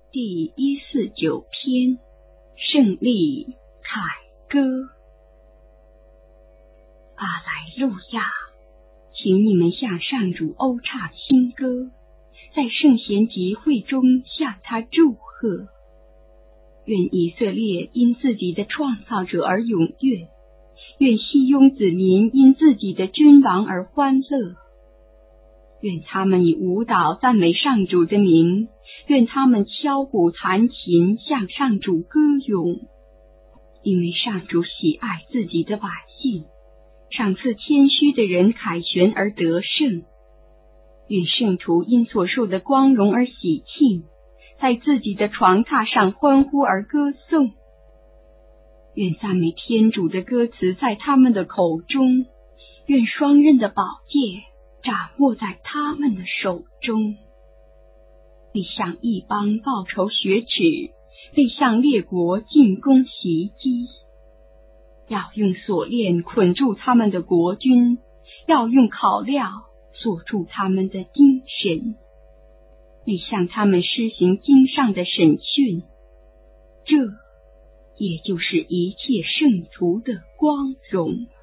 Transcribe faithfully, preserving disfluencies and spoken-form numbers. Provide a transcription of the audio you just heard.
第一四九篇，胜利凯歌。阿莱路亚，请你们向上主讴唱新歌，在圣贤集会中向他祝贺。愿以色列因自己的创造者而踊跃，愿西雍子民因自己的君王而欢乐。愿他们以舞蹈赞美上主的名，愿他们敲鼓弹琴向上主歌咏。因为上主喜爱自己的百姓，赏赐谦虚的人凯旋而得胜。愿圣徒因所受的光荣而喜庆，在自己的床榻上欢呼而歌颂。愿赞美天主的歌词在他们的口中，愿双刃的宝剑掌握在他们的手中。为向异邦报仇雪耻，为向列国进攻袭击。要用锁链捆住他们的国君，要用烤料锁住他们的精神，为向他们施行经上的审讯。这也就是一切圣徒的光荣。